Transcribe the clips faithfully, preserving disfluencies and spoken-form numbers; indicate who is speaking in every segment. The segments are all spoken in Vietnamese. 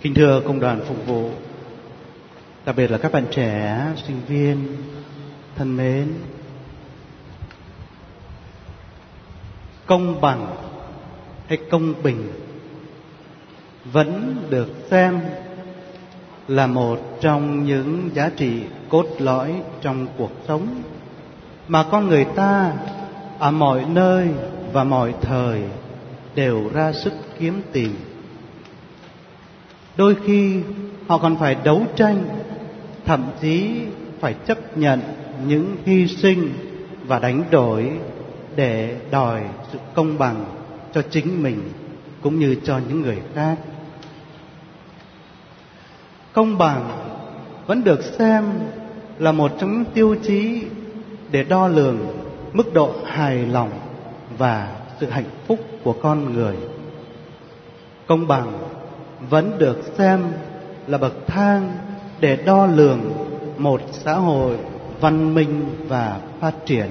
Speaker 1: Kính thưa công đoàn phục vụ, đặc biệt là các bạn trẻ, sinh viên thân mến, công bằng hay công bình vẫn được xem là một trong những giá trị cốt lõi trong cuộc sống mà con người ta ở mọi nơi và mọi thời đều ra sức kiếm tìm. Đôi khi họ còn phải đấu tranh, thậm chí phải chấp nhận những hy sinh và đánh đổi để đòi sự công bằng cho chính mình cũng như cho những người khác. Công bằng vẫn được xem là một trong những tiêu chí để đo lường mức độ hài lòng và sự hạnh phúc của con người. Công bằng vẫn được xem là bậc thang để đo lường một xã hội văn minh và phát triển.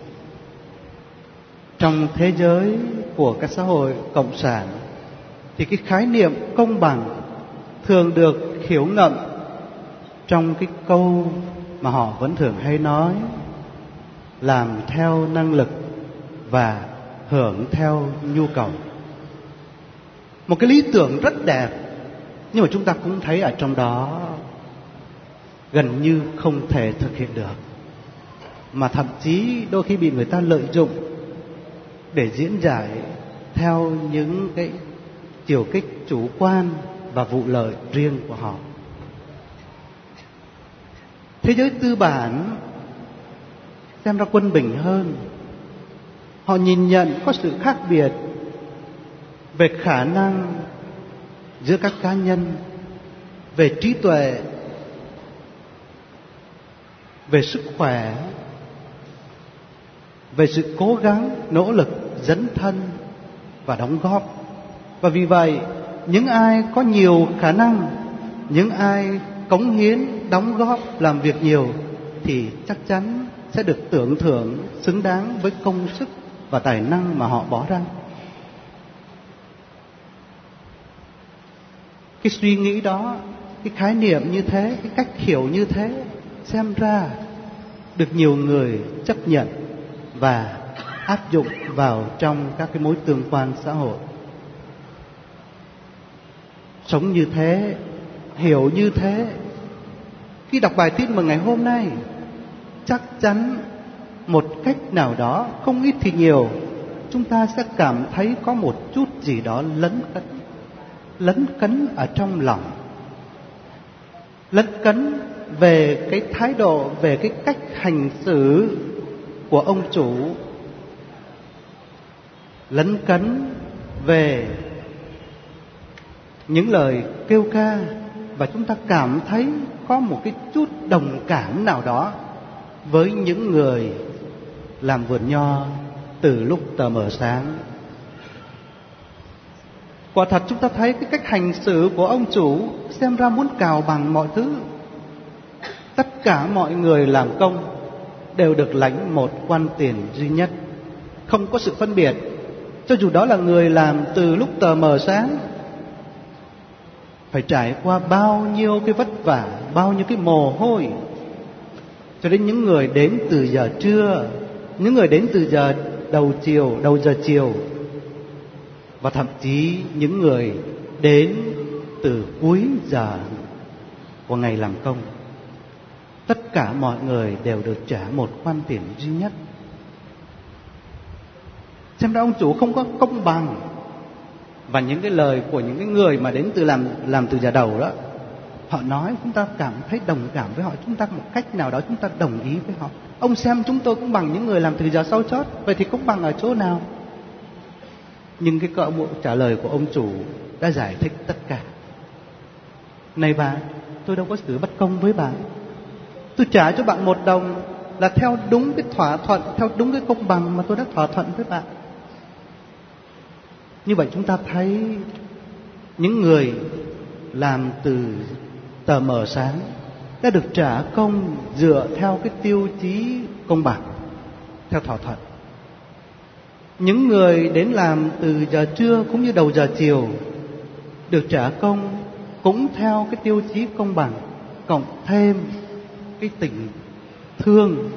Speaker 1: Trong thế giới của các xã hội cộng sản thì cái khái niệm công bằng thường được hiểu ngậm trong cái câu mà họ vẫn thường hay nói: làm theo năng lực và hưởng theo nhu cầu. Một cái lý tưởng rất đẹp, nhưng mà chúng ta cũng thấy ở trong đó gần như không thể thực hiện được, mà thậm chí đôi khi bị người ta lợi dụng để diễn giải theo những cái chiều kích chủ quan và vụ lợi riêng của họ. Thế giới tư bản xem ra quân bình hơn. Họ nhìn nhận có sự khác biệt về khả năng giữa các cá nhân, về trí tuệ, về sức khỏe, về sự cố gắng, nỗ lực, dấn thân và đóng góp. Và vì vậy, những ai có nhiều khả năng, những ai cống hiến, đóng góp, làm việc nhiều thì chắc chắn sẽ được tưởng thưởng xứng đáng với công sức và tài năng mà họ bỏ ra. Cái suy nghĩ đó, cái khái niệm như thế, cái cách hiểu như thế xem ra được nhiều người chấp nhận và áp dụng vào trong các cái mối tương quan xã hội. Sống như thế, hiểu như thế, khi đọc bài tin mừng ngày hôm nay, chắc chắn một cách nào đó, không ít thì nhiều, chúng ta sẽ cảm thấy có một chút gì đó lấn cấn, lấn cấn ở trong lòng, lấn cấn về cái thái độ, về cái cách hành xử của ông chủ, lấn cấn về những lời kêu ca, và chúng ta cảm thấy có một cái chút đồng cảm nào đó với những người làm vườn nho từ lúc tờ mờ sáng. Quả thật chúng ta thấy cái cách hành xử của ông chủ xem ra muốn cào bằng mọi thứ. Tất cả mọi người làm công đều được lãnh một quan tiền duy nhất, không có sự phân biệt, cho dù đó là người làm từ lúc tờ mờ sáng, phải trải qua bao nhiêu cái vất vả, bao nhiêu cái mồ hôi, cho đến những người đến từ giờ trưa, những người đến từ giờ đầu chiều, đầu giờ chiều, và thậm chí những người đến từ cuối giờ của ngày làm công. Tất cả mọi người đều được trả một khoản tiền duy nhất. Xem ra ông chủ không có công bằng. Và những cái lời của những cái người mà đến từ làm làm từ giờ đầu đó, họ nói chúng ta cảm thấy đồng cảm với họ, chúng ta một cách nào đó chúng ta đồng ý với họ. Ông xem chúng tôi cũng bằng những người làm từ giờ sau chót, vậy thì cũng bằng ở chỗ nào? Nhưng cái câu trả lời của ông chủ đã giải thích tất cả. Này bạn, tôi đâu có xử bất công với bạn. Tôi trả cho bạn một đồng là theo đúng cái thỏa thuận, theo đúng cái công bằng mà tôi đã thỏa thuận với bạn. Như vậy chúng ta thấy những người làm từ tờ mờ sáng đã được trả công dựa theo cái tiêu chí công bằng, theo thỏa thuận. Những người đến làm từ giờ trưa cũng như đầu giờ chiều được trả công cũng theo cái tiêu chí công bằng, cộng thêm cái tình thương.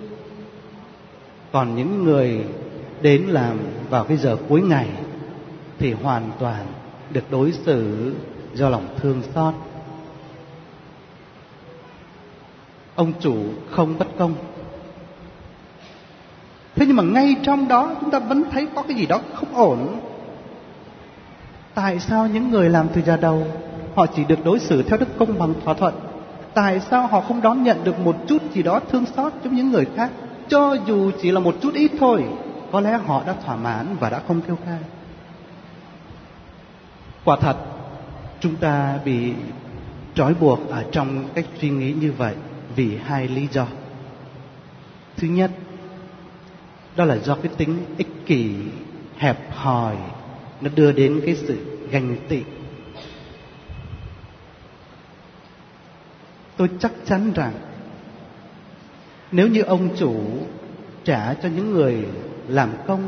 Speaker 1: Còn những người đến làm vào cái giờ cuối ngày thì hoàn toàn được đối xử do lòng thương xót. Ông chủ không bất công. Thế nhưng mà ngay trong đó chúng ta vẫn thấy có cái gì đó không ổn. Tại sao những người làm từ giờ đầu họ chỉ được đối xử theo đức công bằng thỏa thuận? Tại sao họ không đón nhận được một chút gì đó thương xót giống những người khác? Cho dù chỉ là một chút ít thôi, có lẽ họ đã thỏa mãn và đã không kêu ca. Quả thật, chúng ta bị trói buộc ở trong cách suy nghĩ như vậy vì hai lý do. Thứ nhất, đó là do cái tính ích kỷ, hẹp hòi nó đưa đến cái sự ganh tị. Tôi chắc chắn rằng nếu như ông chủ trả cho những người làm công,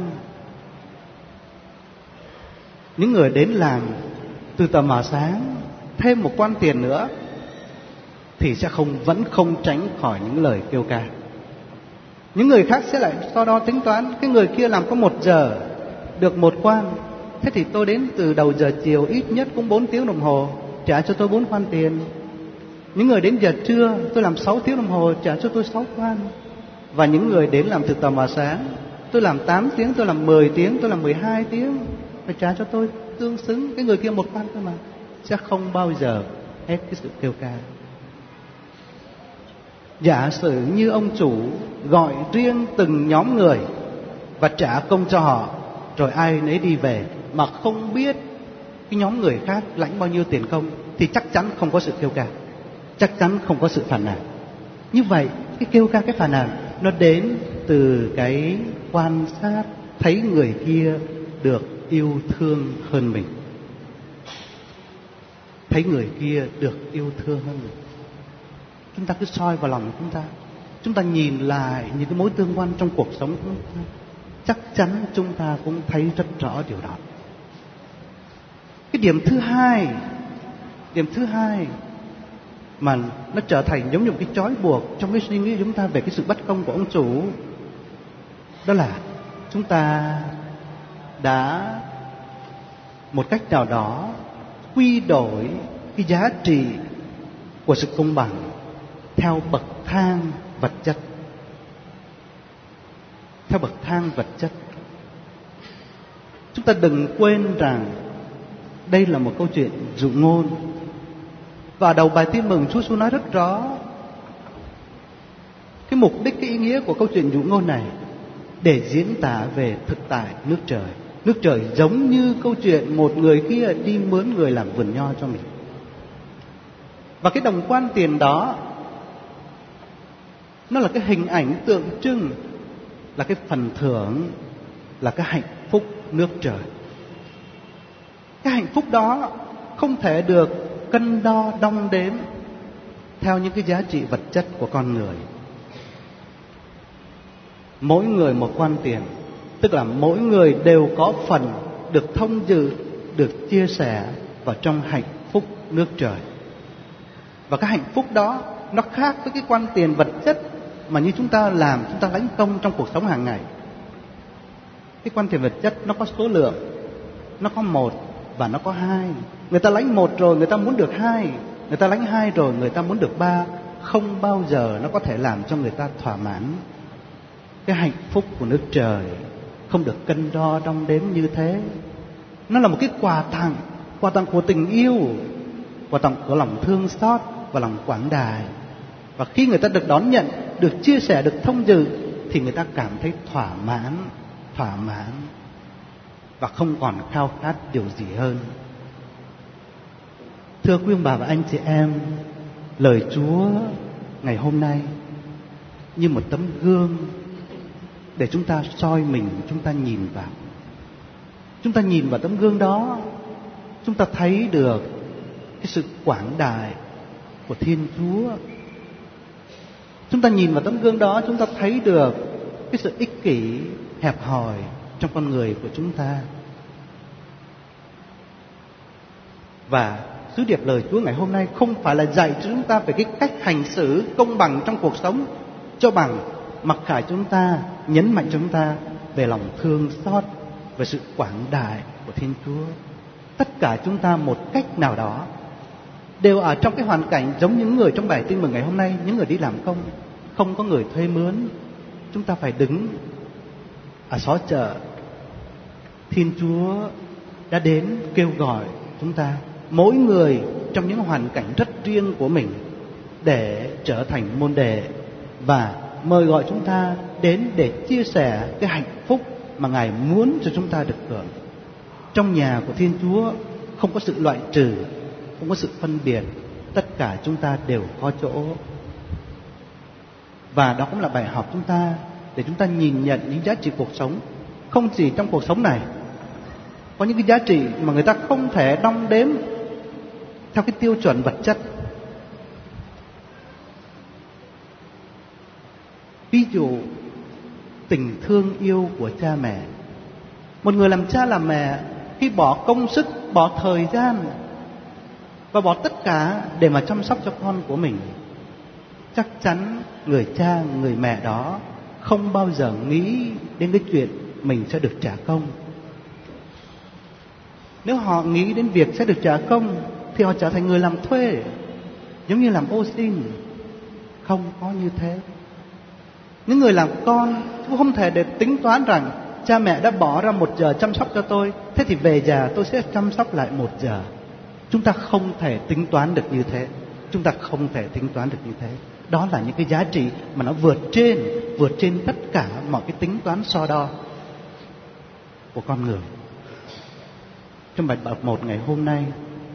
Speaker 1: những người đến làm từ tờ mờ sáng thêm một quan tiền nữa, thì sẽ không vẫn không tránh khỏi những lời kêu ca. Những người khác sẽ lại so đo tính toán, cái người kia làm có một giờ được một quan, thế thì tôi đến từ đầu giờ chiều ít nhất cũng bốn tiếng đồng hồ, trả cho tôi bốn quan tiền. Những người đến giờ trưa tôi làm sáu tiếng đồng hồ, trả cho tôi sáu quan. Và những người đến làm từ tờ mờ sáng, tôi làm tám tiếng, tôi làm mười tiếng, tôi làm mười hai tiếng, phải trả cho tôi tương xứng. Cái người kia một quan thôi mà. Sẽ không bao giờ hết cái sự kêu ca. Giả sử như ông chủ gọi riêng từng nhóm người và trả công cho họ, rồi ai nấy đi về mà không biết cái nhóm người khác lãnh bao nhiêu tiền công, thì chắc chắn không có sự kêu ca, chắc chắn không có sự phàn nàn. Như vậy cái kêu ca, cái phàn nàn nó đến từ cái quan sát, thấy người kia được yêu thương hơn mình, thấy người kia được yêu thương hơn mình. Chúng ta cứ soi vào lòng chúng ta, chúng ta nhìn lại những cái mối tương quan trong cuộc sống của chúng ta, chắc chắn chúng ta cũng thấy rất rõ điều đó. Cái điểm thứ hai, điểm thứ hai mà nó trở thành giống như một cái trói buộc trong cái suy nghĩ của chúng ta về cái sự bất công của ông chủ, đó là chúng ta đã một cách nào đó quy đổi cái giá trị của sự công bằng theo bậc thang vật chất. Theo bậc thang vật chất. Chúng ta đừng quên rằng đây là một câu chuyện dụ ngôn. Và đầu bài tin mừng Chúa Giêsu nói rất rõ cái mục đích, cái ý nghĩa của câu chuyện dụ ngôn này để diễn tả về thực tại nước trời. Nước trời giống như câu chuyện một người kia đi mướn người làm vườn nho cho mình. Và cái đồng quan tiền đó nó là cái hình ảnh tượng trưng, là cái phần thưởng, là cái hạnh phúc nước trời. Cái hạnh phúc đó không thể được cân đo đong đếm theo những cái giá trị vật chất của con người. Mỗi người một quan tiền, tức là mỗi người đều có phần được thông dự, được chia sẻ vào trong hạnh phúc nước trời. Và cái hạnh phúc đó nó khác với cái quan tiền vật chất mà như chúng ta làm, chúng ta lãnh công trong cuộc sống hàng ngày. Cái quan tiền vật chất nó có số lượng, nó có một và nó có hai. Người ta lãnh một rồi người ta muốn được hai, người ta lãnh hai rồi người ta muốn được ba. Không bao giờ nó có thể làm cho người ta thỏa mãn. Cái hạnh phúc của nước trời không được cân đo đong đếm như thế. Nó là một cái quà tặng, quà tặng của tình yêu, quà tặng của lòng thương xót và lòng quảng đại. Và khi người ta được đón nhận, được chia sẻ, được thông dự, thì người ta cảm thấy thỏa mãn, thỏa mãn và không còn khao khát điều gì hơn. Thưa quý ông bà và anh chị em, lời Chúa ngày hôm nay như một tấm gương để chúng ta soi mình, chúng ta nhìn vào. Chúng ta nhìn vào tấm gương đó, chúng ta thấy được cái sự quảng đại của Thiên Chúa. Chúng ta nhìn vào tấm gương đó, chúng ta thấy được cái sự ích kỷ, hẹp hòi trong con người của chúng ta. Và sứ điệp lời Chúa ngày hôm nay không phải là dạy cho chúng ta về cái cách hành xử công bằng trong cuộc sống cho bằng, mặc khải cho chúng ta, nhấn mạnh cho chúng ta về lòng thương xót, về sự quảng đại của Thiên Chúa. Tất cả chúng ta một cách nào đó đều ở trong cái hoàn cảnh giống những người trong bài tin mừng ngày hôm nay, những người đi làm công, không có người thuê mướn. Chúng ta phải đứng ở xó chợ. Thiên Chúa đã đến kêu gọi chúng ta, mỗi người trong những hoàn cảnh rất riêng của mình, để trở thành môn đệ và mời gọi chúng ta đến để chia sẻ cái hạnh phúc mà Ngài muốn cho chúng ta được hưởng. Trong nhà của Thiên Chúa không có sự loại trừ, không có sự phân biệt, tất cả chúng ta đều có chỗ. Và đó cũng là bài học chúng ta để chúng ta nhìn nhận những giá trị cuộc sống. Không chỉ trong cuộc sống này, có những cái giá trị mà người ta không thể đong đếm theo cái tiêu chuẩn vật chất. Ví dụ tình thương yêu của cha mẹ. Một người làm cha làm mẹ khi bỏ công sức, bỏ thời gian và bỏ tất cả để mà chăm sóc cho con của mình, chắc chắn người cha, người mẹ đó không bao giờ nghĩ đến cái chuyện mình sẽ được trả công. Nếu họ nghĩ đến việc sẽ được trả công thì họ trở thành người làm thuê, giống như làm ô xin. Không có như thế. Những người làm con cũng không thể để tính toán rằng cha mẹ đã bỏ ra một giờ chăm sóc cho tôi, thế thì về già tôi sẽ chăm sóc lại một giờ. Chúng ta không thể tính toán được như thế. Chúng ta không thể tính toán được như thế. Đó là những cái giá trị mà nó vượt trên, vượt trên tất cả mọi cái tính toán so đo của con người. Trong bài tập một ngày hôm nay,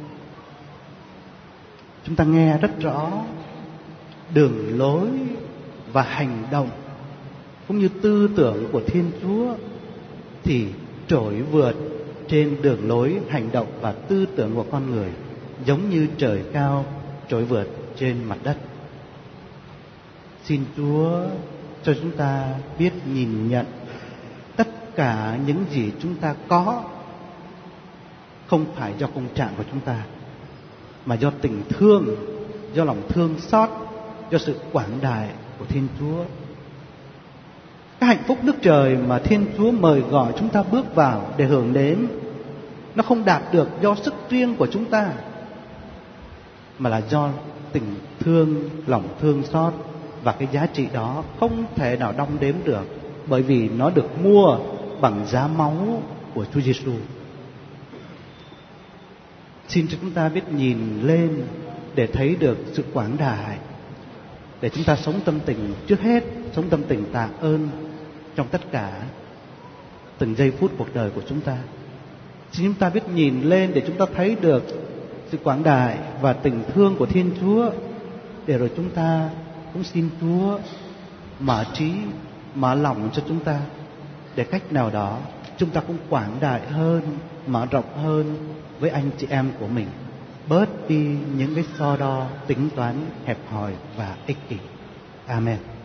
Speaker 1: chúng ta nghe rất rõ đường lối và hành động cũng như tư tưởng của Thiên Chúa thì trội vượt trên đường lối, hành động và tư tưởng của con người, giống như trời cao trội vượt trên mặt đất. Xin Chúa cho chúng ta biết nhìn nhận tất cả những gì chúng ta có không phải do công trạng của chúng ta, mà do tình thương, do lòng thương xót, do sự quảng đại của Thiên Chúa. Cái hạnh phúc nước trời mà Thiên Chúa mời gọi chúng ta bước vào để hưởng đến, nó không đạt được do sức riêng của chúng ta, mà là do tình thương, lòng thương xót. Và cái giá trị đó không thể nào đong đếm được, bởi vì nó được mua bằng giá máu của Chúa Giêsu. Xin cho chúng ta biết nhìn lên để thấy được sự quảng đại, để chúng ta sống tâm tình, trước hết sống tâm tình tạ ơn trong tất cả từng giây phút cuộc đời của chúng ta. Xin chúng ta biết nhìn lên để chúng ta thấy được sự quảng đại và tình thương của Thiên Chúa, để rồi chúng ta cũng xin Chúa mở trí, mở lòng cho chúng ta, để cách nào đó chúng ta cũng quảng đại hơn, mở rộng hơn với anh chị em của mình, bớt đi những cái so đo, tính toán hẹp hòi và ích kỷ. Amen.